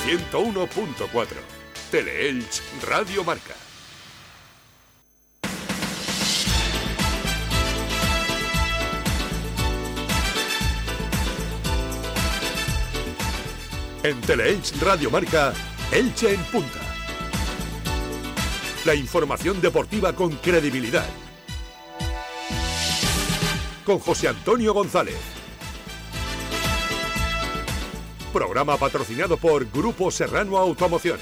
101.4. Teleelch Radio Marca. En Teleelch Radio Marca, Elche en Punta. La información deportiva con credibilidad. Con José Antonio González. Programa patrocinado por Grupo Serrano Automoción.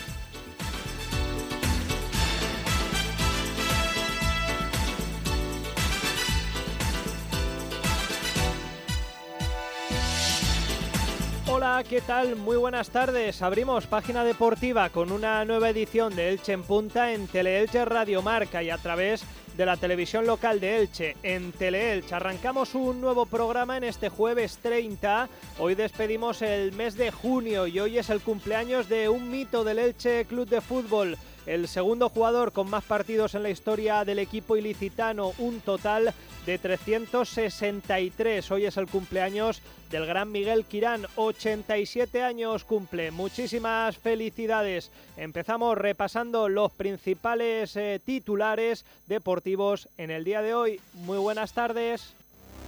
Hola, ¿qué tal? Muy buenas tardes. Abrimos página deportiva con una nueva edición de Elche en Punta en Teleelch Radio Marca y a través de la televisión local de Elche, en Teleelch. Arrancamos un nuevo programa en este jueves 30. Hoy despedimos el mes de junio y hoy es el cumpleaños de un mito del Elche Club de Fútbol. El segundo jugador con más partidos en la historia del equipo ilicitano, un total de 363. Hoy es el cumpleaños del gran Miguel Quirán, 87 años cumple. Muchísimas felicidades. Empezamos repasando los principales titulares deportivos en el día de hoy. Muy buenas tardes.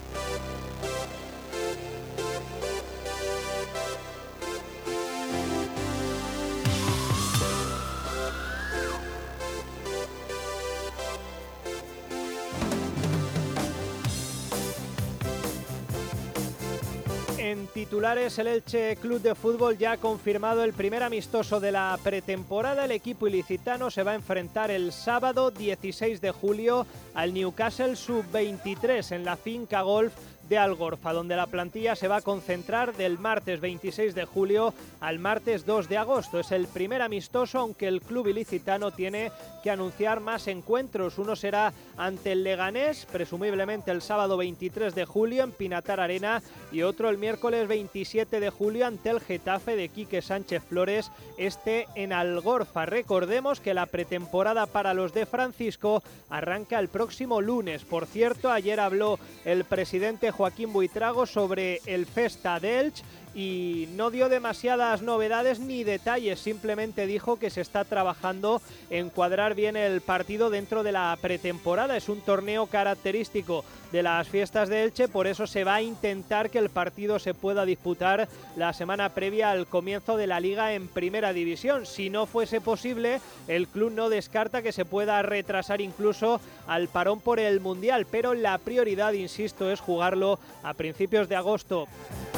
En titulares, el Elche Club de Fútbol ya ha confirmado el primer amistoso de la pretemporada. El equipo ilicitano se va a enfrentar el sábado 16 de julio al Newcastle Sub-23 en la finca golf de Algorfa, donde la plantilla se va a concentrar del martes 26 de julio al martes 2 de agosto. Es el primer amistoso, aunque el club ilicitano tiene que anunciar más encuentros. Uno será ante el Leganés, presumiblemente el sábado 23 de julio en Pinatar Arena, y otro el miércoles 27 de julio ante el Getafe de Quique Sánchez Flores, en Algorfa. Recordemos que la pretemporada para los de Francisco arranca el próximo lunes. Por cierto, ayer habló el presidente Joaquín Buitrago sobre el Festa de Elche y no dio demasiadas novedades ni detalles, simplemente dijo que se está trabajando en cuadrar bien el partido dentro de la pretemporada. Es un torneo característico de las fiestas de Elche, por eso se va a intentar que el partido se pueda disputar la semana previa al comienzo de la liga en primera división. Si no fuese posible, el club no descarta que se pueda retrasar incluso al parón por el Mundial, pero la prioridad, insisto, es jugarlo a principios de agosto.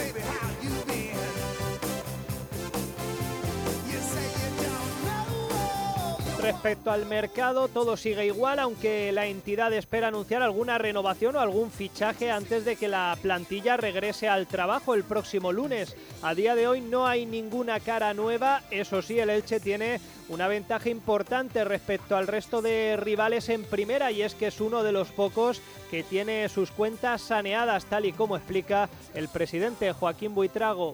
Respecto al mercado, todo sigue igual, aunque la entidad espera anunciar alguna renovación o algún fichaje antes de que la plantilla regrese al trabajo el próximo lunes. A día de hoy no hay ninguna cara nueva. Eso sí, el Elche tiene una ventaja importante respecto al resto de rivales en primera, y es que es uno de los pocos que tiene sus cuentas saneadas, tal y como explica el presidente Joaquín Buitrago.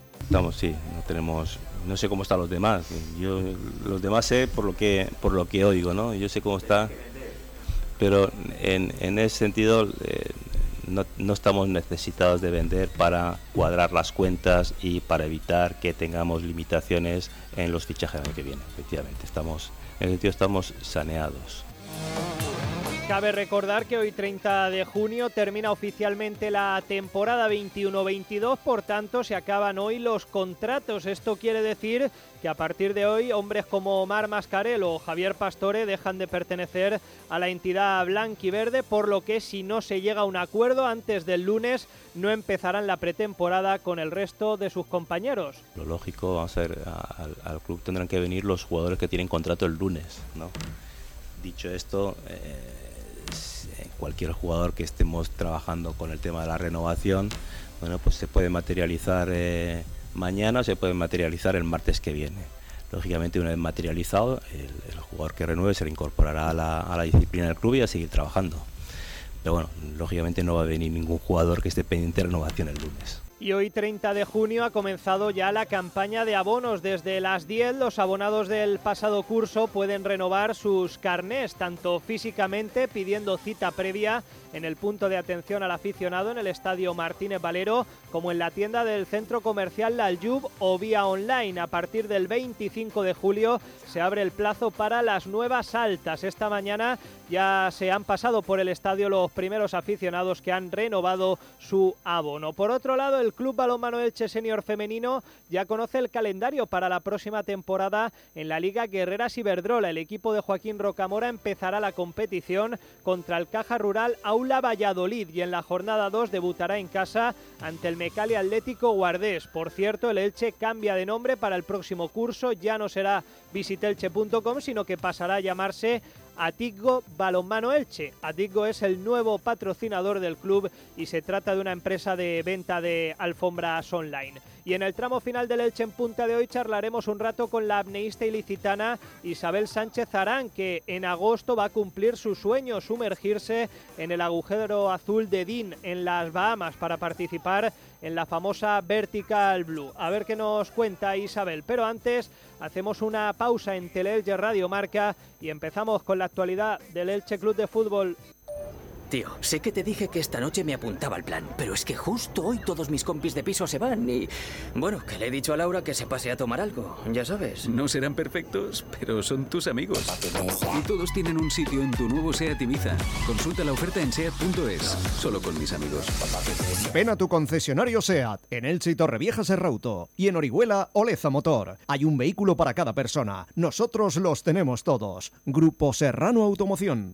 No sé cómo están los demás. Yo los demás sé por lo que oigo, ¿no? Yo sé cómo está, pero en ese sentido no estamos necesitados de vender para cuadrar las cuentas y para evitar que tengamos limitaciones en los fichajes del año que viene. Efectivamente, estamos saneados. Cabe recordar que hoy 30 de junio termina oficialmente la temporada 21-22, por tanto se acaban hoy los contratos. Esto quiere decir que a partir de hoy hombres como Omar Mascarell o Javier Pastore dejan de pertenecer a la entidad blanquiverde, por lo que si no se llega a un acuerdo antes del lunes no empezarán la pretemporada con el resto de sus compañeros. Lo lógico, vamos a ver, al club tendrán que venir los jugadores que tienen contrato el lunes, ¿no? Dicho esto, cualquier jugador que estemos trabajando con el tema de la renovación, bueno, pues se puede materializar mañana, se puede materializar el martes que viene. Lógicamente, una vez materializado, el jugador que renueve se reincorporará a la disciplina del club y a seguir trabajando. Pero bueno, lógicamente no va a venir ningún jugador que esté pendiente de renovación el lunes. Y hoy, 30 de junio, ha comenzado ya la campaña de abonos. Desde las 10, los abonados del pasado curso pueden renovar sus carnés, tanto físicamente, pidiendo cita previa en el punto de atención al aficionado en el Estadio Martínez Valero, como en la tienda del Centro Comercial La Aljub o vía online. A partir del 25 de julio se abre el plazo para las nuevas altas. Esta mañana ya se han pasado por el estadio los primeros aficionados que han renovado su abono. Por otro lado, el Club Balonmano Elche Senior Femenino ya conoce el calendario para la próxima temporada en la Liga Guerreras Iberdrola. El equipo de Joaquín Rocamora empezará la competición contra el Caja Rural Aula Valladolid y en la jornada 2 debutará en casa ante el Mecali Atlético Guardés. Por cierto, el Elche cambia de nombre para el próximo curso, ya no será visitelche.com, sino que pasará a llamarse Atiggo Balonmano Elche. Atiggo es el nuevo patrocinador del club y se trata de una empresa de venta de alfombras online. Y en el tramo final del Elche en Punta de hoy charlaremos un rato con la apneísta ilicitana Isabel Sánchez Arán, que en agosto va a cumplir su sueño, sumergirse en el agujero azul de Dean en las Bahamas para participar en la famosa Vertical Blue. A ver qué nos cuenta Isabel, pero antes hacemos una pausa en Teleelche Radio Marca y empezamos con la actualidad del Elche Club de Fútbol. Tío, sé que te dije que esta noche me apuntaba al plan, pero es que justo hoy todos mis compis de piso se van y... Bueno, que le he dicho a Laura que se pase a tomar algo, ya sabes. No serán perfectos, pero son tus amigos. Y todos tienen un sitio en tu nuevo SEAT Ibiza. Consulta la oferta en SEAT.es. Solo con mis amigos. Ven a tu concesionario SEAT, en Elche y Torrevieja Serrauto, y en Orihuela Oleza Motor. Hay un vehículo para cada persona. Nosotros los tenemos todos. Grupo Serrano Automoción.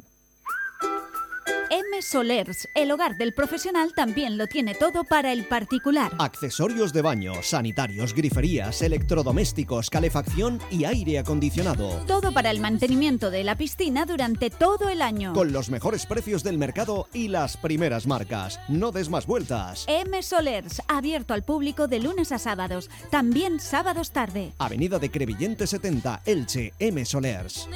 M Solers, el hogar del profesional, también lo tiene todo para el particular. Accesorios de baño, sanitarios, griferías, electrodomésticos, calefacción y aire acondicionado. Todo para el mantenimiento de la piscina durante todo el año. Con los mejores precios del mercado y las primeras marcas. No des más vueltas. M Solers, abierto al público de lunes a sábados, también sábados tarde. Avenida de Crevillente 70, Elche, M Solers.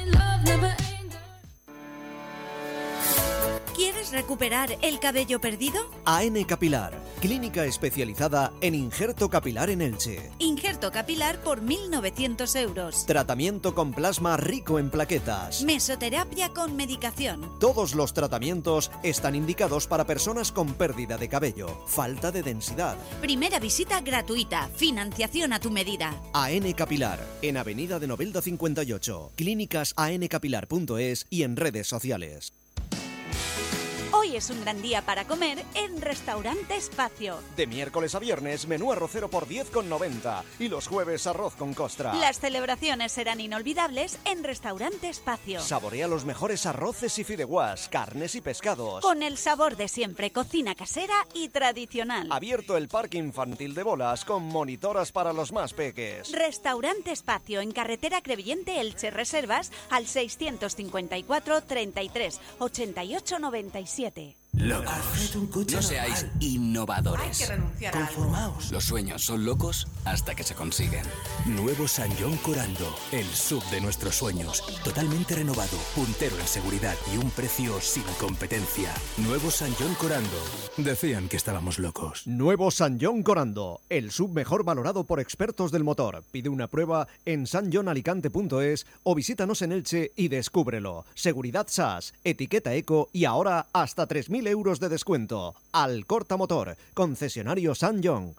¿Quieres recuperar el cabello perdido? AN Capilar, clínica especializada en injerto capilar en Elche. Injerto capilar por 1.900 euros. Tratamiento con plasma rico en plaquetas. Mesoterapia con medicación. Todos los tratamientos están indicados para personas con pérdida de cabello, falta de densidad. Primera visita gratuita, financiación a tu medida. AN Capilar, en Avenida de Novelda 58, clínicasancapilar.es y en redes sociales. Hoy es un gran día para comer en Restaurante Espacio. De miércoles a viernes, menú arrocero por 10,90 y los jueves arroz con costra. Las celebraciones serán inolvidables en Restaurante Espacio. Saborea los mejores arroces y fideuás, carnes y pescados. Con el sabor de siempre, cocina casera y tradicional. Abierto el parque infantil de bolas con monitoras para los más peques. Restaurante Espacio en carretera Crevillente Elche. Reservas al 654 33 88 97. Locos. No seáis innovadores. Hay que renunciar a algo. Los sueños son locos hasta que se consiguen. Nuevo San John Corando, el sub de nuestros sueños. Totalmente renovado, puntero en seguridad y un precio sin competencia. Nuevo San John Corando. Decían que estábamos locos. Nuevo San John Corando, el sub mejor valorado por expertos del motor. Pide una prueba en sanjonalicante.es o visítanos en Elche y descúbrelo. Seguridad SAS, etiqueta eco y ahora hasta 3.000 euros de descuento. Alcorta Motor, concesionario San John.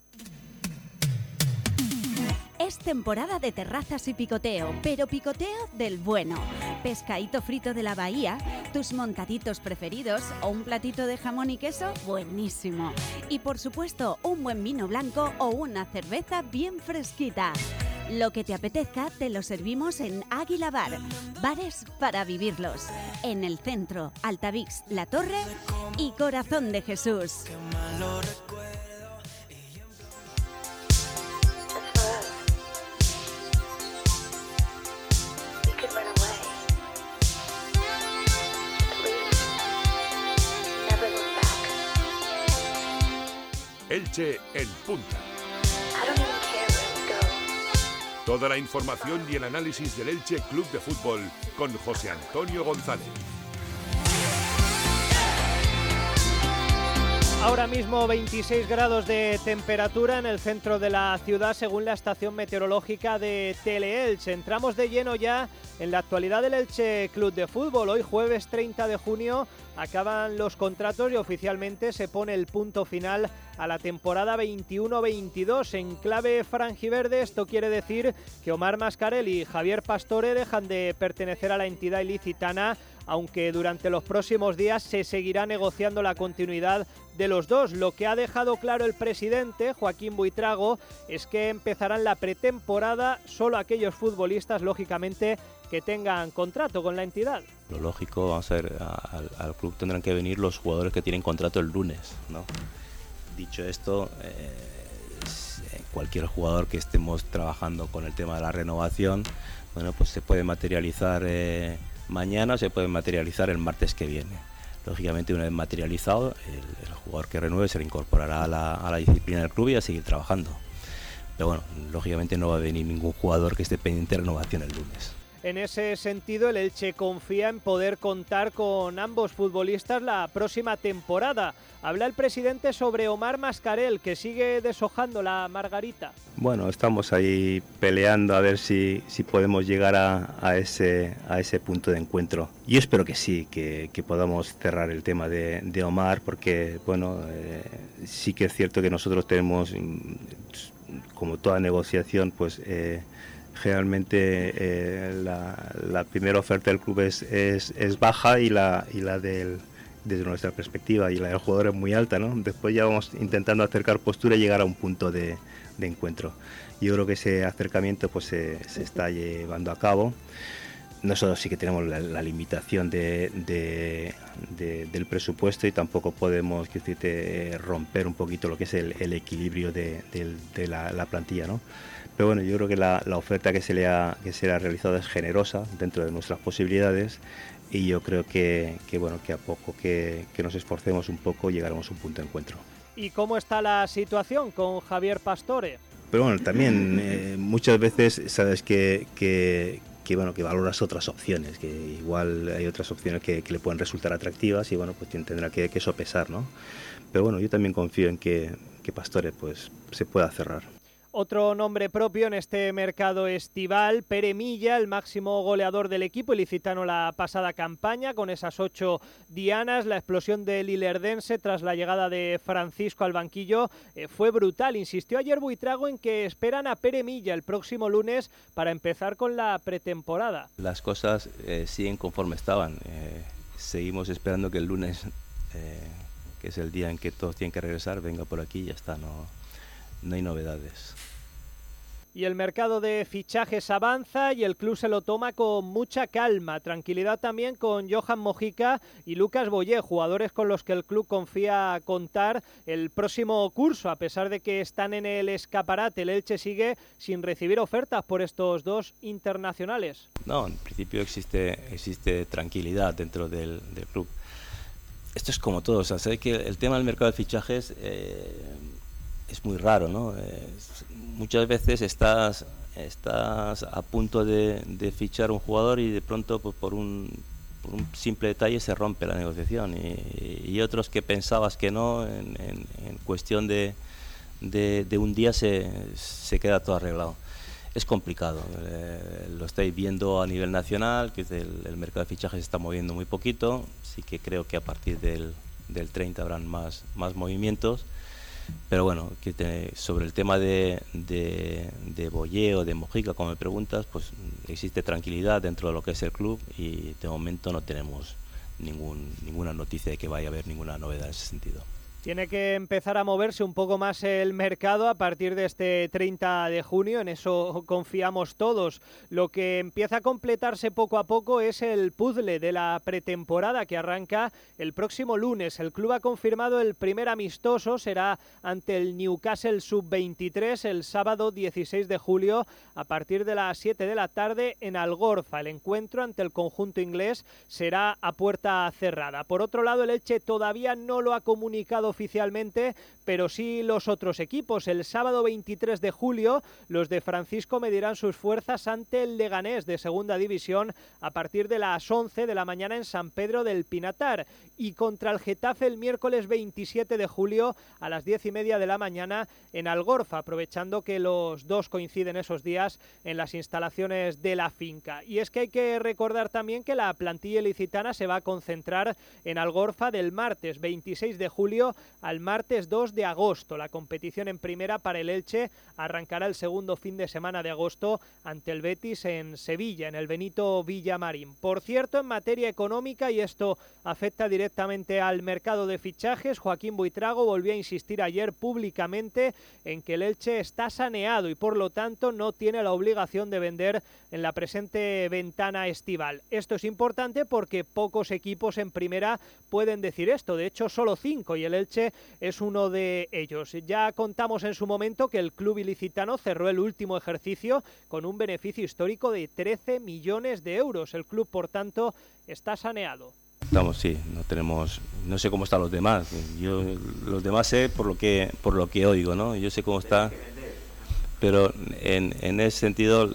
Es temporada de terrazas y picoteo, pero picoteo del bueno. Pescadito frito de la bahía, tus montaditos preferidos o un platito de jamón y queso buenísimo. Y por supuesto, un buen vino blanco o una cerveza bien fresquita. Lo que te apetezca te lo servimos en Águila Bar. Bares para vivirlos. En el centro, Altavix, La Torre y Corazón de Jesús. Elche en punta. Toda la información y el análisis del Elche Club de Fútbol con José Antonio González. Ahora mismo 26 grados de temperatura en el centro de la ciudad según la estación meteorológica de Teleelch. Entramos de lleno ya en la actualidad del Elche Club de Fútbol. Hoy jueves 30 de junio acaban los contratos y oficialmente se pone el punto final a la temporada 21-22. En clave franjiverde esto quiere decir que Omar Mascarell y Javier Pastore dejan de pertenecer a la entidad ilicitana, aunque durante los próximos días se seguirá negociando la continuidad de los dos. Lo que ha dejado claro el presidente, Joaquín Buitrago, es que empezarán la pretemporada solo aquellos futbolistas, lógicamente, que tengan contrato con la entidad. Lo lógico, vamos a ver, al club tendrán que venir los jugadores que tienen contrato el lunes, ¿no? Dicho esto, cualquier jugador que estemos trabajando con el tema de la renovación, bueno, pues se puede materializar mañana, se puede materializar el martes que viene. Lógicamente, una vez materializado, el jugador que renueve se reincorporará a la disciplina del club y a seguir trabajando. Pero bueno, lógicamente no va a venir ningún jugador que esté pendiente de renovación el lunes. En ese sentido, el Elche confía en poder contar con ambos futbolistas la próxima temporada. Habla el presidente sobre Omar Mascarell, que sigue deshojando la margarita. Bueno, estamos ahí peleando a ver si podemos llegar a ese punto de encuentro. Yo espero que sí, que podamos cerrar el tema de Omar, porque bueno, sí que es cierto que nosotros tenemos, como toda negociación, pues generalmente la primera oferta del club es baja y la desde nuestra perspectiva, y la del jugador es muy alta, ¿no? Después ya vamos intentando acercar postura y llegar a un punto de encuentro. Yo creo que ese acercamiento pues se está llevando a cabo. Nosotros sí que tenemos la limitación del presupuesto y tampoco podemos romper un poquito lo que es el equilibrio de la plantilla, ¿no? Pero bueno, yo creo que la oferta que se le ha realizado es generosa dentro de nuestras posibilidades, y yo creo que a poco que nos esforcemos un poco llegaremos a un punto de encuentro. ¿Y cómo está la situación con Javier Pastore? Pero bueno, también muchas veces sabes que valoras otras opciones, que igual hay otras opciones que le pueden resultar atractivas y bueno, pues tendrá que sopesar, ¿no? Pero bueno, yo también confío en que Pastore pues se pueda cerrar. Otro nombre propio en este mercado estival, Pere Milla, el máximo goleador del equipo ilicitano la pasada campaña, con esas 8 dianas. La explosión del ilerdense tras la llegada de Francisco al banquillo fue brutal. Insistió ayer Buitrago en que esperan a Pere Milla el próximo lunes para empezar con la pretemporada. Las cosas siguen conforme estaban. Seguimos esperando que el lunes, que es el día en que todos tienen que regresar, venga por aquí y ya está, no hay novedades. Y el mercado de fichajes avanza y el club se lo toma con mucha calma. Tranquilidad también con Johan Mojica y Lucas Boyé, jugadores con los que el club confía contar el próximo curso. A pesar de que están en el escaparate, el Elche sigue sin recibir ofertas por estos dos internacionales. No, en principio existe tranquilidad dentro del club. Esto es como todo, o sea, sé que el tema del mercado de fichajes es muy raro, ¿no? Muchas veces estás a punto de fichar un jugador y de pronto pues, por un simple detalle se rompe la negociación y otros que pensabas que no, en cuestión de un día se queda todo arreglado. Es complicado, lo estáis viendo a nivel nacional, que el mercado de fichajes se está moviendo muy poquito. Sí que creo que a partir del 30 habrán más movimientos. Pero bueno, sobre el tema de Boyé o de Mojica, como me preguntas, pues existe tranquilidad dentro de lo que es el club y de momento no tenemos ninguna noticia de que vaya a haber ninguna novedad en ese sentido. Tiene que empezar a moverse un poco más el mercado a partir de este 30 de junio, en eso confiamos todos. Lo que empieza a completarse poco a poco es el puzzle de la pretemporada que arranca el próximo lunes. El club ha confirmado el primer amistoso, será ante el Newcastle Sub-23 el sábado 16 de julio a partir de las 7 de la tarde en Algorfa. El encuentro ante el conjunto inglés será a puerta cerrada. Por otro lado, el Elche todavía no lo ha comunicado oficialmente, pero sí los otros equipos. El sábado 23 de julio, los de Francisco medirán sus fuerzas ante el Leganés de Segunda División a partir de las 11 de la mañana en San Pedro del Pinatar, y contra el Getafe el miércoles 27 de julio a las 10:30 de la mañana en Algorfa, aprovechando que los dos coinciden esos días en las instalaciones de la finca. Y es que hay que recordar también que la plantilla ilicitana se va a concentrar en Algorfa del martes 26 de julio al martes 2 de agosto. La competición en primera para el Elche arrancará el segundo fin de semana de agosto ante el Betis en Sevilla, en el Benito Villamarín. Por cierto, en materia económica, y esto afecta directamente al mercado de fichajes, Joaquín Buitrago volvió a insistir ayer públicamente en que el Elche está saneado y por lo tanto no tiene la obligación de vender en la presente ventana estival. Esto es importante porque pocos equipos en primera pueden decir esto, de hecho solo 5, y el Elche es uno de ellos. Ya contamos en su momento que el club ilicitano cerró el último ejercicio con un beneficio histórico de 13 millones de euros. El club, por tanto, está saneado. Sí, no sé cómo están los demás. Yo los demás sé por lo que oigo, ¿no? Yo sé cómo está, pero en ese sentido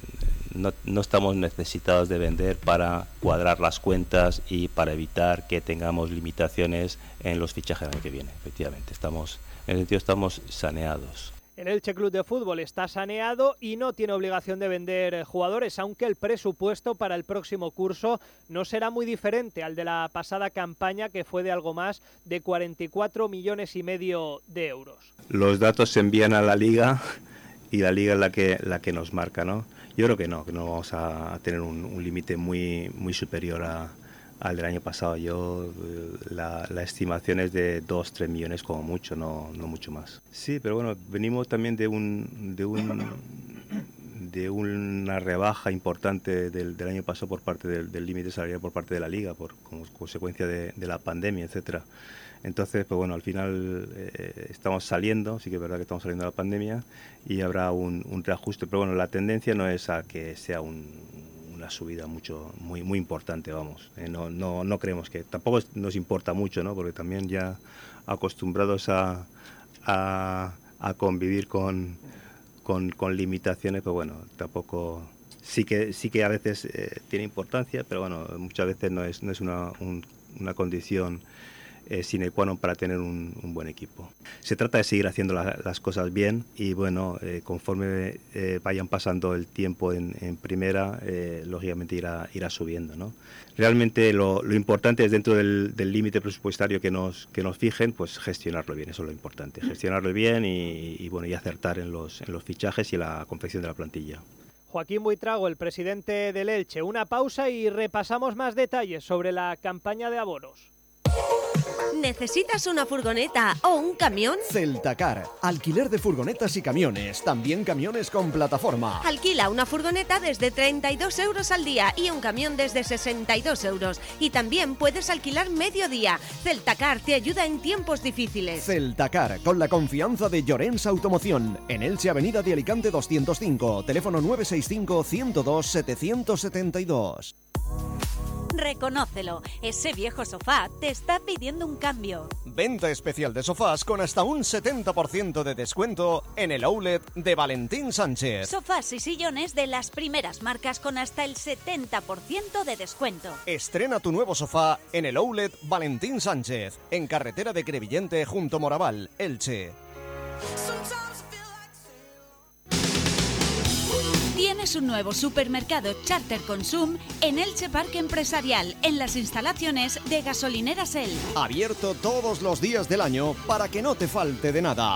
no estamos necesitados de vender para cuadrar las cuentas y para evitar que tengamos limitaciones en los fichajes del año que viene. Efectivamente, en ese sentido estamos saneados. El Elche Club de Fútbol está saneado y no tiene obligación de vender jugadores, aunque el presupuesto para el próximo curso no será muy diferente al de la pasada campaña, que fue de algo más de 44,5 millones de euros. Los datos se envían a la Liga y la Liga es la que nos marca, ¿no? Yo creo que no vamos a tener un límite muy superior al del año pasado. La estimación es de 2-3 millones como mucho, no mucho más. Sí, pero bueno, venimos también de una rebaja importante del año pasado por parte del límite salarial por parte de la Liga, como consecuencia de la pandemia, etcétera. Entonces, pues bueno, al final estamos saliendo, sí que es verdad que estamos saliendo de la pandemia y habrá un reajuste, pero bueno, la tendencia no es a que sea una subida muy importante, vamos. No creemos que, tampoco nos importa mucho, ¿no? Porque también ya acostumbrados a convivir con limitaciones, pues bueno, tampoco, sí que a veces tiene importancia, pero bueno, muchas veces no es una condición sine qua non para tener un buen equipo. Se trata de seguir haciendo las cosas bien y bueno, conforme vayan pasando el tiempo en primera, lógicamente irá subiendo, ¿no? Realmente lo importante es, dentro del límite presupuestario que nos fijen, pues gestionarlo bien, eso es lo importante, gestionarlo bien y bueno, y acertar en los fichajes y la confección de la plantilla. Joaquín Buitrago, el presidente del Elche. Una pausa y repasamos más detalles sobre la campaña de abonos. ¿Necesitas una furgoneta o un camión? Celtacar, alquiler de furgonetas y camiones, también camiones con plataforma. Alquila una furgoneta desde 32 euros al día y un camión desde 62 euros. Y también puedes alquilar mediodía. Celtacar te ayuda en tiempos difíciles. Celtacar, con la confianza de Llorens Automoción. En Elche, Avenida de Alicante 205, teléfono 965 102 772. Reconócelo, ese viejo sofá te está pidiendo un cambio. Venta especial de sofás con hasta un 70% de descuento en el outlet de Valentín Sánchez. Sofás y sillones de las primeras marcas con hasta el 70% de descuento. Estrena tu nuevo sofá en el outlet Valentín Sánchez, en carretera de Crevillente junto Moraval, Elche. Tienes un nuevo supermercado Charter Consum en Elche Parque Empresarial, en las instalaciones de Gasolineras El. Abierto todos los días del año para que no te falte de nada.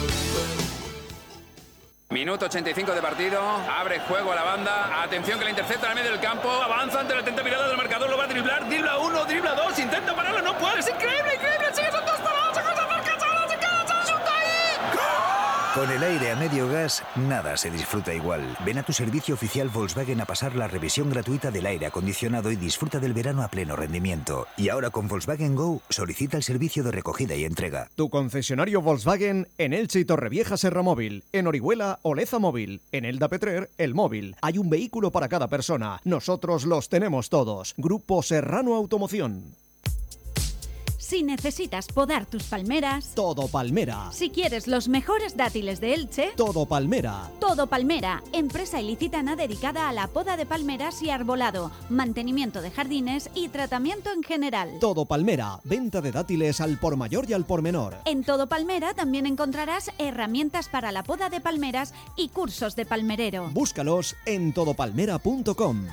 Minuto 85 de partido, abre juego a la banda, atención que la intercepta en el medio del campo, avanza ante la atenta mirada del marcador, lo va a driblar, dribla uno, dribla dos, intenta pararlo, no puede, es increíble, sigue, son dos parados, se cosa marca, se queda, se chuta ahí. Con el aire a medio gas, nada se disfruta igual. Ven a tu servicio oficial Volkswagen a pasar la revisión gratuita del aire acondicionado y disfruta del verano a pleno rendimiento. Y ahora con Volkswagen Go, solicita el servicio de recogida y entrega. Tu concesionario Volkswagen en Elche y Torrevieja Serra Móvil, en Orihuela Oleza Móvil, en Elda Petrer El Móvil. Hay un vehículo para cada persona. Nosotros los tenemos todos. Grupo Serrano Automoción. Si necesitas podar tus palmeras, Todo Palmera. si quieres los mejores dátiles de Elche, Todo Palmera. Todo Palmera, empresa ilicitana dedicada a la poda de palmeras y arbolado, mantenimiento de jardines y tratamiento en general. Todo Palmera. Venta de dátiles al por mayor y al por menor. En Todo Palmera también encontrarás herramientas para la poda de palmeras y cursos de palmerero. Búscalos en todopalmera.com.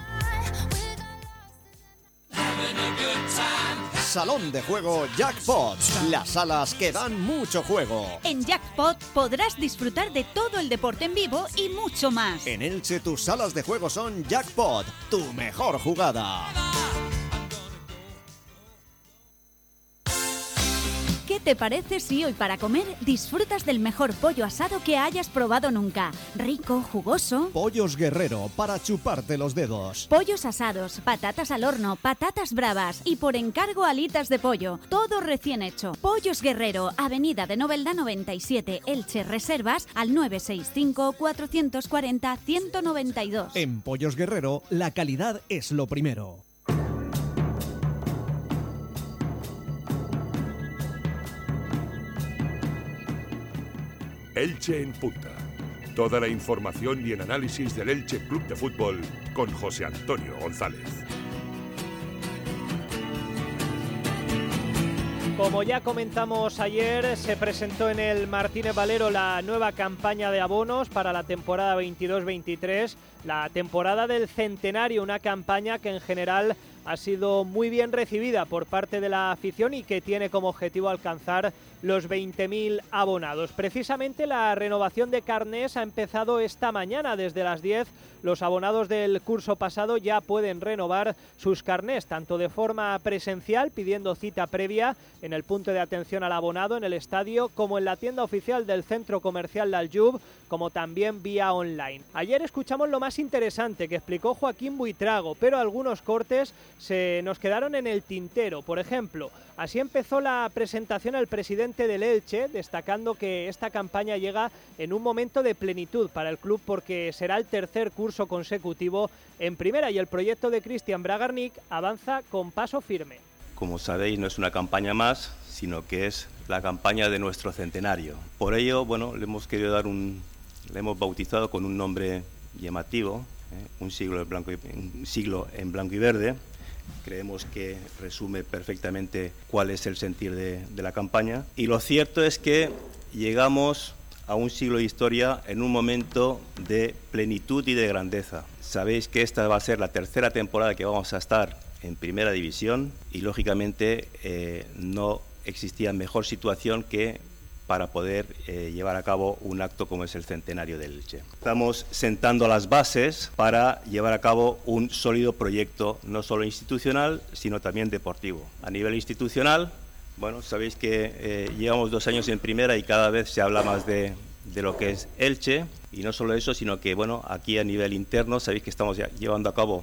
Salón de juego Jackpot. Las salas que dan mucho juego. En Jackpot podrás disfrutar de todo el deporte en vivo y mucho más. En Elche tus salas de juego son Jackpot, tu mejor jugada. ¿Qué te parece si hoy para comer disfrutas del mejor pollo asado que hayas probado nunca? Rico, jugoso. Pollos Guerrero, para chuparte los dedos. Pollos asados, patatas al horno, patatas bravas y por encargo alitas de pollo. Todo recién hecho. Pollos Guerrero, Avenida de Novelda 97, Elche. Reservas al 965 440 192. En Pollos Guerrero, la calidad es lo primero. Elche en Punta. Toda la información y el análisis del Elche Club de Fútbol con José Antonio González. Como ya comentamos ayer, se presentó en el Martínez Valero la nueva campaña de abonos para la temporada 22-23, la temporada del centenario, una campaña que en general ha sido muy bien recibida por parte de la afición y que tiene como objetivo alcanzar los 20.000 abonados. Precisamente la renovación de carnés ha empezado esta mañana desde las 10. Los abonados del curso pasado ya pueden renovar sus carnés, tanto de forma presencial, pidiendo cita previa en el punto de atención al abonado en el estadio, como en la tienda oficial del Centro Comercial de Aljub, como también vía online. Ayer escuchamos lo más interesante que explicó Joaquín Buitrago, pero algunos cortes se nos quedaron en el tintero. Por ejemplo, así empezó la presentación el presidente del Elche, destacando que esta campaña llega en un momento de plenitud para el club porque será el tercer curso consecutivo en primera y el proyecto de Cristian Bragarnik avanza con paso firme. Como sabéis, no es una campaña más, sino que es la campaña de nuestro centenario. Por ello, bueno, le hemos querido dar le hemos bautizado con un nombre llamativo, un siglo en blanco y verde. Creemos que resume perfectamente cuál es el sentir de la campaña. Y lo cierto es que llegamos a un siglo de historia en un momento de plenitud y de grandeza. Sabéis que esta va a ser la tercera temporada que vamos a estar en primera división y lógicamente no existía mejor situación que para poder llevar a cabo un acto como es el centenario del Elche. Estamos sentando las bases para llevar a cabo un sólido proyecto, no solo institucional, sino también deportivo. A nivel institucional, bueno, sabéis que llevamos 2 años en primera y cada vez se habla más de lo que es Elche, y no solo eso, sino que, bueno, aquí a nivel interno, sabéis que estamos ya llevando a cabo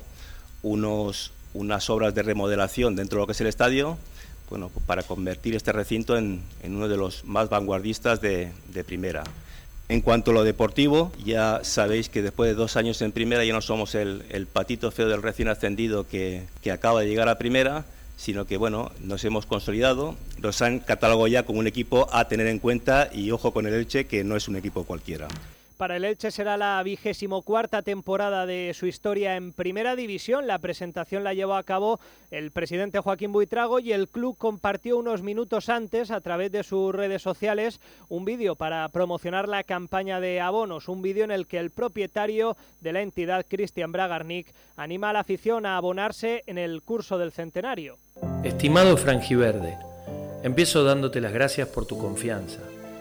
unas obras de remodelación dentro de lo que es el estadio, bueno, para convertir este recinto en uno de los más vanguardistas de primera. En cuanto a lo deportivo, ya sabéis que después de 2 años en primera ya no somos el patito feo del recién ascendido que acaba de llegar a primera, sino que, bueno, nos hemos consolidado, nos han catalogado ya como un equipo a tener en cuenta y ojo con el Elche, que no es un equipo cualquiera. Para el Elche será la 24ª temporada de su historia en Primera División. La presentación la llevó a cabo el presidente Joaquín Buitrago y el club compartió unos minutos antes, a través de sus redes sociales, un vídeo para promocionar la campaña de abonos, un vídeo en el que el propietario de la entidad, Cristian Bragarnik, anima a la afición a abonarse en el curso del centenario. Estimado Frangiverde, empiezo dándote las gracias por tu confianza.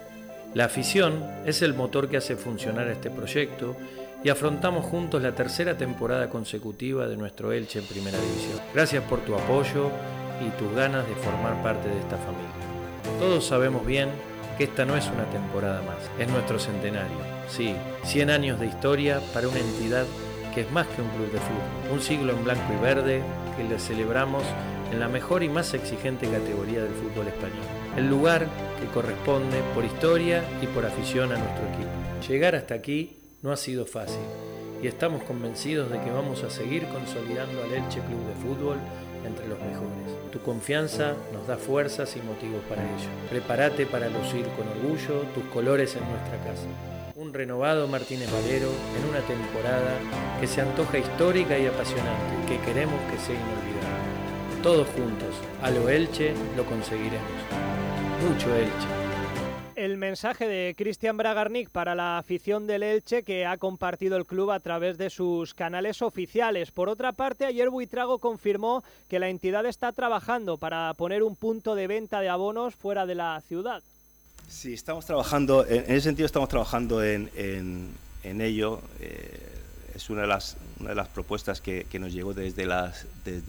La afición es el motor que hace funcionar este proyecto y afrontamos juntos la tercera temporada consecutiva de nuestro Elche en Primera División. Gracias por tu apoyo y tus ganas de formar parte de esta familia. Todos sabemos bien que esta no es una temporada más, es nuestro centenario. Sí, 100 años de historia para una entidad que es más que un club de fútbol. Un siglo en blanco y verde que le celebramos en la mejor y más exigente categoría del fútbol español. El lugar que corresponde por historia y por afición a nuestro equipo. Llegar hasta aquí no ha sido fácil y estamos convencidos de que vamos a seguir consolidando al Elche Club de Fútbol entre los mejores. Tu confianza nos da fuerzas y motivos para ello. Prepárate para lucir con orgullo tus colores en nuestra casa. Un renovado Martínez Valero en una temporada que se antoja histórica y apasionante y que queremos que sea inolvidable. Todos juntos, a lo Elche, lo conseguiremos. Mucho Elche. El mensaje de Cristian Bragarnik para la afición del Elche que ha compartido el club a través de sus canales oficiales. Por otra parte, ayer Buitrago confirmó que la entidad está trabajando para poner un punto de venta de abonos fuera de la ciudad. Sí, estamos trabajando, en ese sentido estamos trabajando en ello. Es una de las propuestas que nos llegó desde las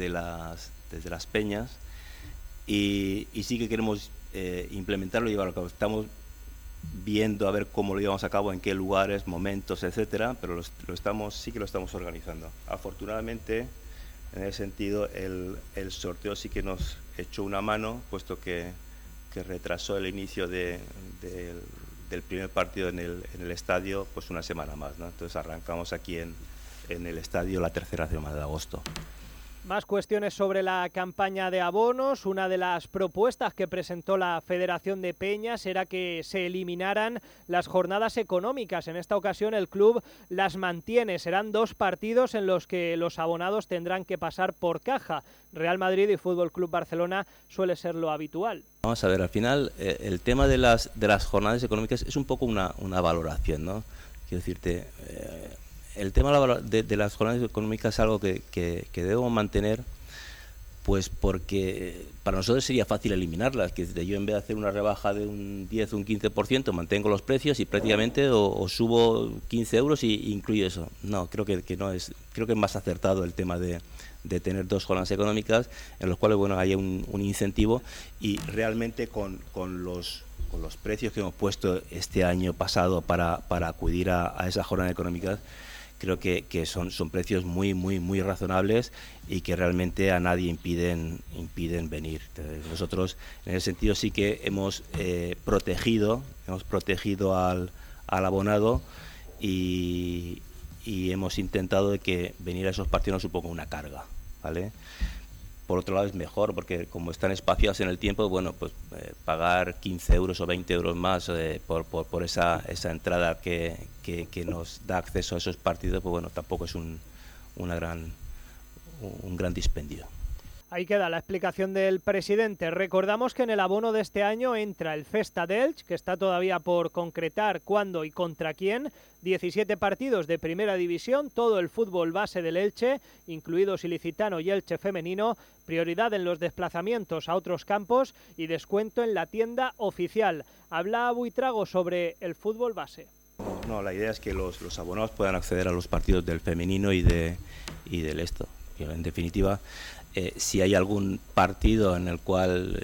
peñas y sí que queremos implementarlo y llevarlo a cabo. Estamos viendo a ver cómo lo llevamos a cabo, en qué lugares, momentos, etcétera, pero sí que lo estamos organizando. Afortunadamente, en ese sentido, el sorteo sí que nos echó una mano, puesto que retrasó el inicio del primer partido en el estadio pues una semana más, ¿no? Entonces arrancamos aquí en el estadio la tercera semana de agosto. Más cuestiones sobre la campaña de abonos. Una de las propuestas que presentó la Federación de Peñas era que se eliminaran las jornadas económicas. En esta ocasión el club las mantiene. Serán 2 partidos en los que los abonados tendrán que pasar por caja. Real Madrid y Fútbol Club Barcelona suele ser lo habitual. Vamos a ver, al final el tema de las jornadas económicas es un poco una valoración, ¿no? Quiero decirte... El tema de las jornadas económicas es algo que debemos mantener, pues porque para nosotros sería fácil eliminarlas, que yo en vez de hacer una rebaja de un 10 o un 15% mantengo los precios y prácticamente o subo 15 euros y incluyo eso. No, creo que no es, creo que es más acertado el tema de tener 2 jornadas económicas en los cuales haya un incentivo y realmente con los precios que hemos puesto este año pasado para acudir a esas jornadas económicas. Creo que son precios muy razonables y que realmente a nadie impiden venir. Entonces, nosotros en ese sentido sí que hemos protegido al abonado y hemos intentado de que venir a esos partidos no suponga una carga, ¿vale? Por otro lado es mejor porque como están espaciados en el tiempo, bueno, pues pagar 15 euros o 20 euros más por esa entrada que nos da acceso a esos partidos, pues bueno, tampoco es un gran dispendio. Ahí queda la explicación del presidente. Recordamos que en el abono de este año entra el Festa d'Elx, que está todavía por concretar cuándo y contra quién, 17 partidos de primera división, todo el fútbol base del Elche, incluidos Ilicitano y Elche femenino, prioridad en los desplazamientos a otros campos y descuento en la tienda oficial. Habla Buitrago sobre el fútbol base. No, la idea es que los abonados puedan acceder a los partidos del femenino y del esto. En definitiva, si hay algún partido en el cual,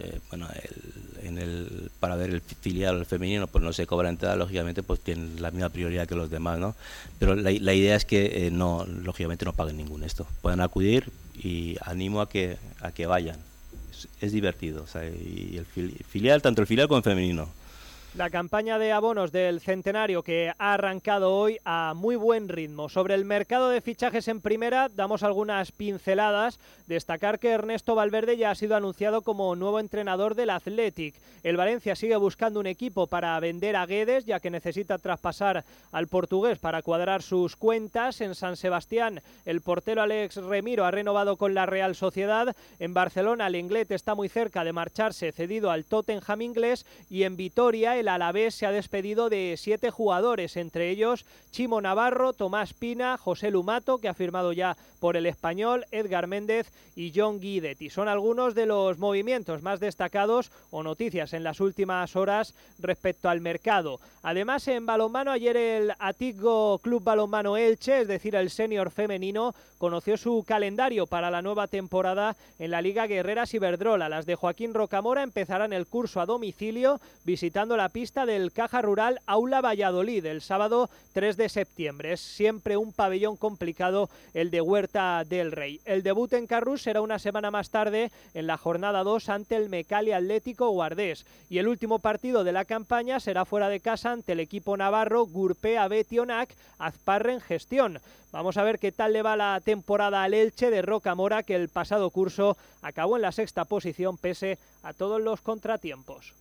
para ver el filial o el femenino, pues no se cobra entrada, lógicamente, pues tienen la misma prioridad que los demás, ¿no? Pero la idea es que lógicamente no paguen ningún esto. Puedan acudir y animo a que vayan. Es divertido, o sea, y el filial, tanto el filial como el femenino. La campaña de abonos del centenario que ha arrancado hoy a muy buen ritmo. Sobre el mercado de fichajes en primera damos algunas pinceladas. Destacar que Ernesto Valverde ya ha sido anunciado como nuevo entrenador del Athletic. El Valencia sigue buscando un equipo para vender a Guedes, ya que necesita traspasar al portugués para cuadrar sus cuentas. En San Sebastián el portero Alex Remiro ha renovado con la Real Sociedad. En Barcelona el Lenglet está muy cerca de marcharse cedido al Tottenham inglés y en Vitoria el Alavés se ha despedido de 7 jugadores, entre ellos Chimo Navarro, Tomás Pina, José Lumato, que ha firmado ya por el Español, Edgar Méndez y John Guidetti. Son algunos de los movimientos más destacados o noticias en las últimas horas respecto al mercado. Además, en balonmano, ayer el Atiggo Club Balonmano Elche, es decir, el senior femenino, conoció su calendario para la nueva temporada en la Liga Guerreras Iberdrola. Las de Joaquín Rocamora empezarán el curso a domicilio, visitando la la pista del Caja Rural Aula Valladolid el sábado 3 de septiembre. Es siempre un pabellón complicado el de Huerta del Rey. El debut en Carrús será una semana más tarde en la jornada 2 ante el Mecali Atlético Guardés. Y el último partido de la campaña será fuera de casa ante el equipo navarro Gurpea Betionac Azparren Gestión. Vamos a ver qué tal le va la temporada al Elche de Rocamora, que el pasado curso acabó en la 6ª posición pese a todos los contratiempos.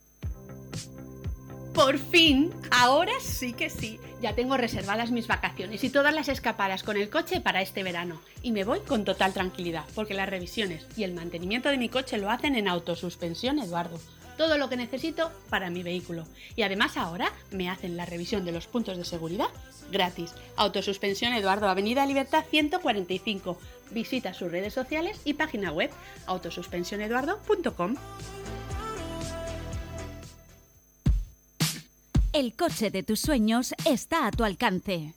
Por fin, ahora sí que sí. Ya tengo reservadas mis vacaciones y todas las escapadas con el coche para este verano. Y me voy con total tranquilidad, porque las revisiones y el mantenimiento de mi coche lo hacen en Autosuspensión Eduardo. Todo lo que necesito para mi vehículo. Y además ahora me hacen la revisión de los puntos de seguridad gratis. Autosuspensión Eduardo, Avenida Libertad 145. Visita sus redes sociales y página web autosuspensioneduardo.com. El coche de tus sueños está a tu alcance.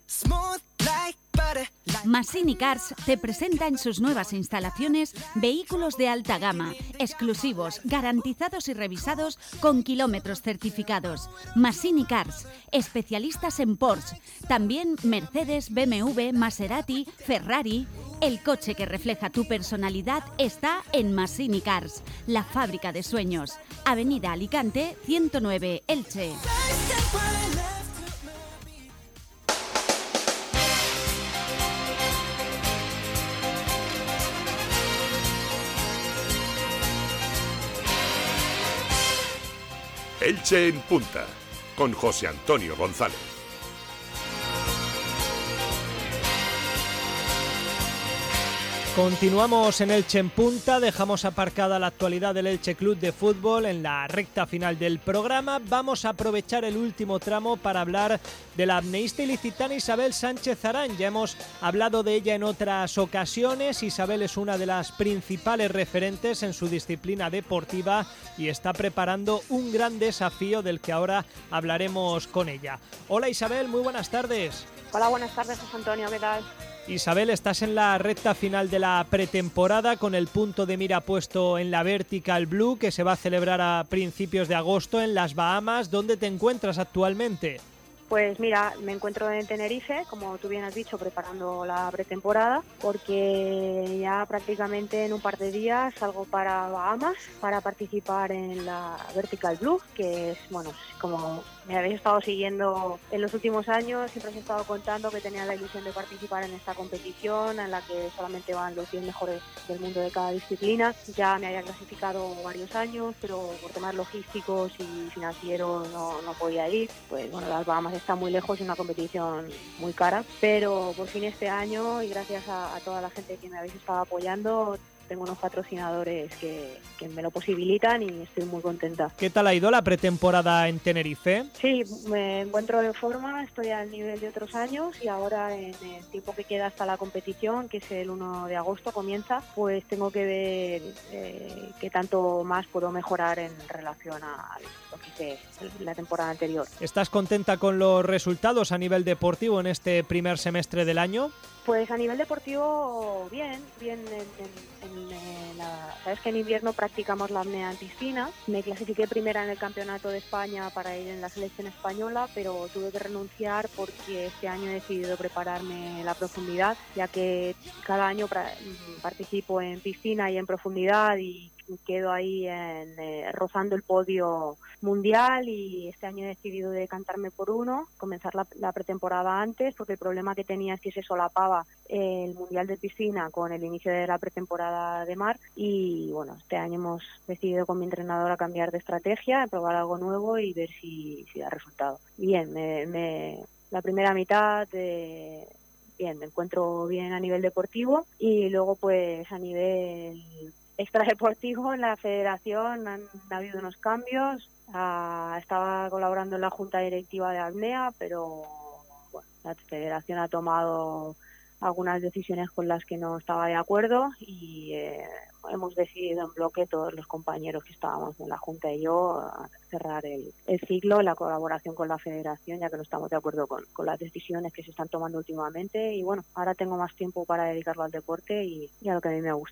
Massini Cars te presenta en sus nuevas instalaciones vehículos de alta gama, exclusivos, garantizados y revisados con kilómetros certificados. Massini Cars, especialistas en Porsche, también Mercedes, BMW, Maserati, Ferrari. El coche que refleja tu personalidad está en Massini Cars, la fábrica de sueños. Avenida Alicante 109, Elche. Elche en Punta, con José Antonio González. Continuamos en Elche en Punta, dejamos aparcada la actualidad del Elche Club de Fútbol en la recta final del programa. Vamos a aprovechar el último tramo para hablar de la apneísta ilicitana Isabel Sánchez Arán. Ya hemos hablado de ella en otras ocasiones. Isabel es una de las principales referentes en su disciplina deportiva y está preparando un gran desafío del que ahora hablaremos con ella. Hola Isabel, muy buenas tardes. Hola, buenas tardes José Antonio, ¿qué tal? Isabel, estás en la recta final de la pretemporada con el punto de mira puesto en la Vertical Blue, que se va a celebrar a principios de agosto en las Bahamas. ¿Dónde te encuentras actualmente? Pues mira, me encuentro en Tenerife, como tú bien has dicho, preparando la pretemporada, porque ya prácticamente en un par de días salgo para Bahamas para participar en la Vertical Blue, que es, bueno, como me habéis estado siguiendo en los últimos años, siempre os he estado contando que tenía la ilusión de participar en esta competición en la que solamente van los 10 mejores del mundo de cada disciplina. Ya me había clasificado varios años, pero por temas logísticos y financieros no podía ir. Pues bueno, las Bahamas está muy lejos y una competición muy cara, pero por fin este año, y gracias a toda la gente que me habéis estado apoyando, tengo unos patrocinadores que me lo posibilitan y estoy muy contenta. ¿Qué tal ha ido la pretemporada en Tenerife? Sí, me encuentro de forma, estoy al nivel de otros años y ahora en el tiempo que queda hasta la competición, que es el 1 de agosto comienza, pues tengo que ver qué tanto más puedo mejorar en relación a lo que hice la temporada anterior. ¿Estás contenta con los resultados a nivel deportivo en este primer semestre del año? Pues a nivel deportivo, bien. Sabes que en invierno practicamos la apnea en piscina. Me clasifiqué primera en el Campeonato de España para ir en la selección española, pero tuve que renunciar porque este año he decidido prepararme en la profundidad, ya que cada año participo en piscina y en profundidad y quedo ahí rozando el podio mundial, y este año he decidido decantarme por uno, comenzar la pretemporada antes, porque el problema que tenía es que se solapaba el mundial de piscina con el inicio de la pretemporada de mar, y bueno, este año hemos decidido con mi entrenadora cambiar de estrategia, probar algo nuevo y ver si da resultado. Bien, la primera mitad bien, me encuentro bien a nivel deportivo, y luego pues a nivel extradeportivo en la federación ha habido unos cambios. Estaba colaborando en la junta directiva de apnea, pero bueno, la federación ha tomado algunas decisiones con las que no estaba de acuerdo y hemos decidido en bloque, todos los compañeros que estábamos en la junta y yo, cerrar el ciclo en la colaboración con la federación, ya que no estamos de acuerdo con las decisiones que se están tomando últimamente, y bueno, ahora tengo más tiempo para dedicarlo al deporte y a lo que a mí me gusta.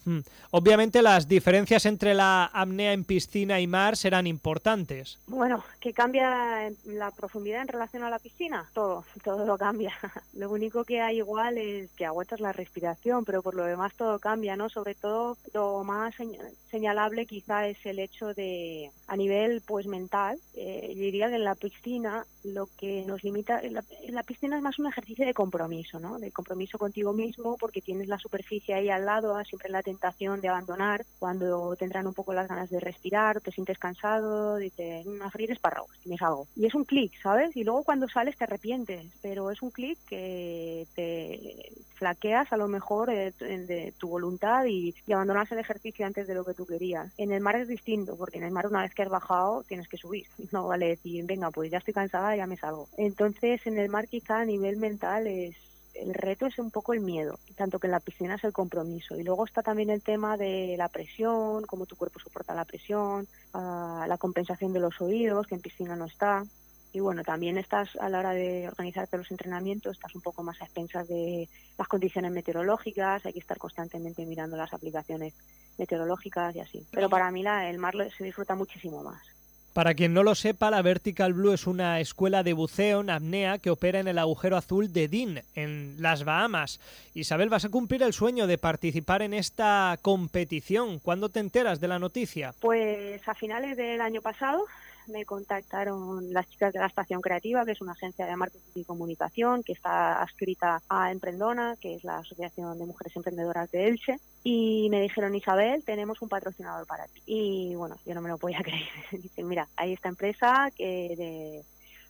Obviamente las diferencias entre la apnea en piscina y mar serán importantes. Bueno, ¿qué cambia la profundidad en relación a la piscina? Todo lo cambia. Lo único que hay igual es que aguantas la respiración, pero por lo demás todo cambia, ¿no? Sobre todo lo más señalable quizá es el hecho de, a nivel pues mental, yo diría que en la piscina lo que nos limita, en la piscina es más un ejercicio de compromiso, ¿no? De compromiso contigo mismo, porque tienes la superficie ahí al lado, siempre la tentación de abandonar, cuando te entran un poco las ganas de respirar, te sientes cansado, dices, a freír espárragos, tienes algo. Y es un clic, ¿sabes? Y luego cuando sales te arrepientes, pero es un clic que te flaqueas a lo mejor de tu voluntad y abandonas el ejercicio antes de lo que tú querías. En el mar es distinto, porque en el mar una vez que has bajado tienes que subir. No vale decir, venga, pues ya estoy cansada, ya me salgo. Entonces en el mar quizá a nivel mental el reto es un poco el miedo, tanto que en la piscina es el compromiso. Y luego está también el tema de la presión, cómo tu cuerpo soporta la presión, la compensación de los oídos, que en piscina no está. Y bueno, también estás a la hora de organizarte los entrenamientos, estás un poco más a expensas de las condiciones meteorológicas, hay que estar constantemente mirando las aplicaciones meteorológicas y así. Pero para mí el mar se disfruta muchísimo más. Para quien no lo sepa, la Vertical Blue es una escuela de buceo en apnea que opera en el agujero azul de Dean, en las Bahamas. Isabel, vas a cumplir el sueño de participar en esta competición. ¿Cuándo te enteras de la noticia? Pues a finales del año pasado me contactaron las chicas de la Estación Creativa, que es una agencia de marketing y comunicación que está adscrita a Emprendona, que es la Asociación de Mujeres Emprendedoras de Elche, y me dijeron, Isabel, tenemos un patrocinador para ti. Y bueno, yo no me lo podía creer. Dicen, mira, hay esta empresa que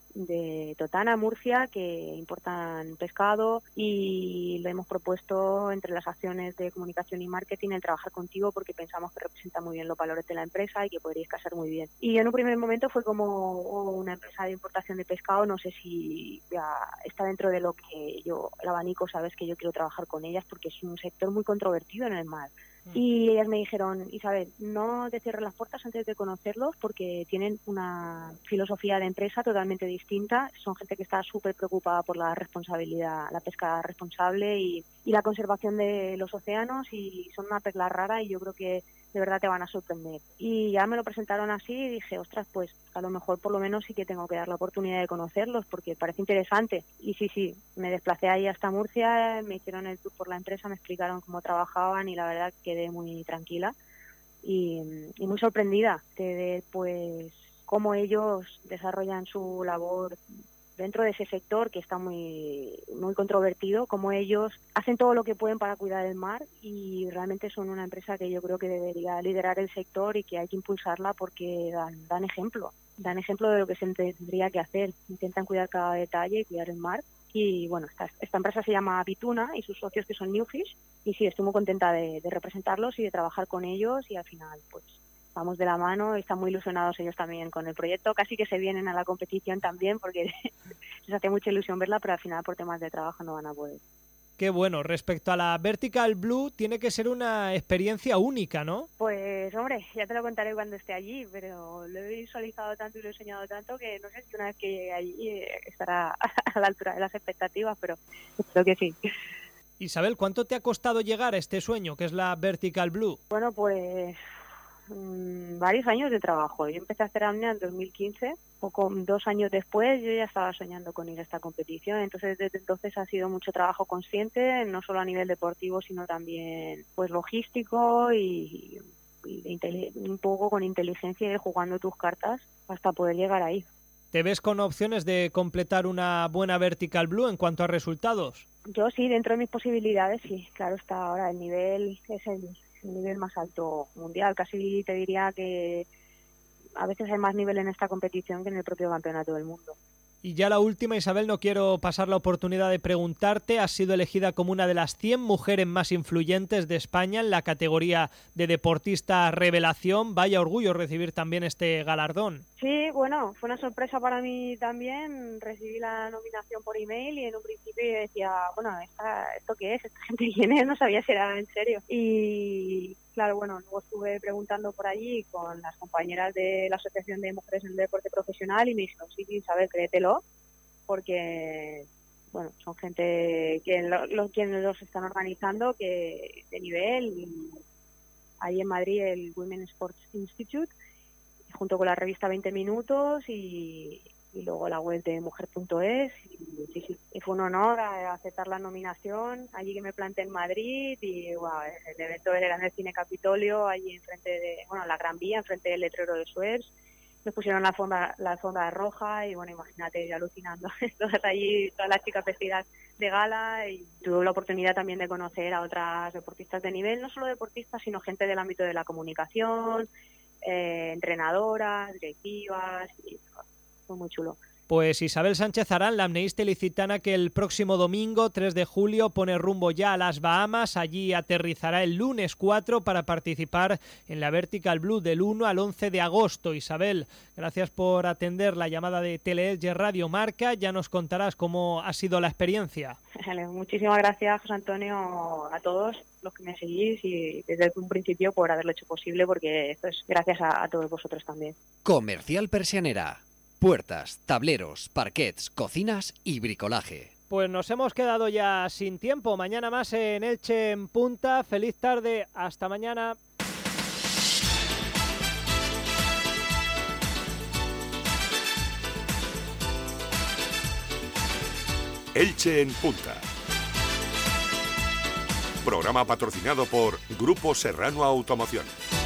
de Totana, Murcia, que importan pescado y le hemos propuesto entre las acciones de comunicación y marketing el trabajar contigo porque pensamos que representa muy bien los valores de la empresa y que podríais casar muy bien. Y en un primer momento fue como una empresa de importación de pescado, no sé si ya está dentro de lo que yo, el abanico, sabes que yo quiero trabajar con ellas porque es un sector muy controvertido en el mar. Y ellas me dijeron, Isabel, no te cierres las puertas antes de conocerlos porque tienen una filosofía de empresa totalmente distinta. Son gente que está súper preocupada por la responsabilidad, la pesca responsable y la conservación de los océanos, y son una perla rara y yo creo que de verdad te van a sorprender. Y ya me lo presentaron así y dije, ostras, pues a lo mejor por lo menos sí que tengo que dar la oportunidad de conocerlos porque parece interesante. Y sí, me desplacé ahí hasta Murcia, me hicieron el tour por la empresa, me explicaron cómo trabajaban y la verdad quedé muy tranquila y muy sorprendida de ver pues cómo ellos desarrollan su labor dentro de ese sector que está muy controvertido, como ellos hacen todo lo que pueden para cuidar el mar y realmente son una empresa que yo creo que debería liderar el sector y que hay que impulsarla porque dan ejemplo de lo que se tendría que hacer. Intentan cuidar cada detalle y cuidar el mar. Y bueno, esta empresa se llama Vituna y sus socios que son Newfish, y sí, estoy muy contenta de representarlos y de trabajar con ellos y al final pues vamos de la mano, están muy ilusionados ellos también con el proyecto, casi que se vienen a la competición también porque les hace mucha ilusión verla, pero al final por temas de trabajo no van a poder. Qué bueno. Respecto a la Vertical Blue, tiene que ser una experiencia única, ¿no? Pues hombre, ya te lo contaré cuando esté allí, pero lo he visualizado tanto y lo he soñado tanto que no sé si una vez que llegue allí estará a la altura de las expectativas, pero creo que sí. Isabel, ¿cuánto te ha costado llegar a este sueño, que es la Vertical Blue? Bueno, pues varios años de trabajo. Yo empecé a hacer apnea en 2015, poco 2 años después yo ya estaba soñando con ir a esta competición, entonces desde entonces ha sido mucho trabajo consciente, no solo a nivel deportivo, sino también pues logístico y un poco con inteligencia y jugando tus cartas hasta poder llegar ahí. ¿Te ves con opciones de completar una buena Vertical Blue en cuanto a resultados? Yo sí, dentro de mis posibilidades sí, claro está. Ahora el nivel es el nivel más alto mundial, casi te diría que a veces hay más nivel en esta competición que en el propio campeonato del mundo. Y ya la última, Isabel, no quiero pasar la oportunidad de preguntarte, has sido elegida como una de las 100 mujeres más influyentes de España en la categoría de deportista revelación. Vaya orgullo recibir también este galardón. Sí, bueno, fue una sorpresa para mí también. Recibí la nominación por email y en un principio yo decía, bueno, ¿esto qué es? ¿Esta gente quién es? No sabía si era en serio. Y claro, bueno, luego estuve preguntando por allí con las compañeras de la Asociación de Mujeres en el Deporte Profesional y me dijeron, sí, Isabel, créetelo, porque bueno, son gente que quienes los están organizando que de nivel ahí en Madrid el Women Sports Institute, junto con la revista 20 Minutos y luego la web de mujer.es. Y fue un honor aceptar la nominación, allí que me planté en Madrid, y wow, el evento era en el Cine Capitolio, allí enfrente de, la Gran Vía, enfrente del letrero de Suez. Nos pusieron la alfombra roja y bueno, imagínate, alucinando, todas allí, todas las chicas vestidas de gala, y tuve la oportunidad también de conocer a otras deportistas de nivel, no solo deportistas, sino gente del ámbito de la comunicación, entrenadoras, directivas, y fue muy chulo. Pues Isabel Sánchez Arán, la apneísta ilicitana que el próximo domingo 3 de julio pone rumbo ya a las Bahamas. Allí aterrizará el lunes 4 para participar en la Vertical Blue del 1 al 11 de agosto. Isabel, gracias por atender la llamada de Teleelche Radio Marca. Ya nos contarás cómo ha sido la experiencia. Muchísimas gracias, José Antonio, a todos los que me seguís y desde un principio por haberlo hecho posible, porque esto es gracias a todos vosotros también. Comercial Persianera. Puertas, tableros, parquets, cocinas y bricolaje. Pues nos hemos quedado ya sin tiempo. Mañana más en Elche en Punta. Feliz tarde. Hasta mañana. Elche en Punta. Programa patrocinado por Grupo Serrano Automoción.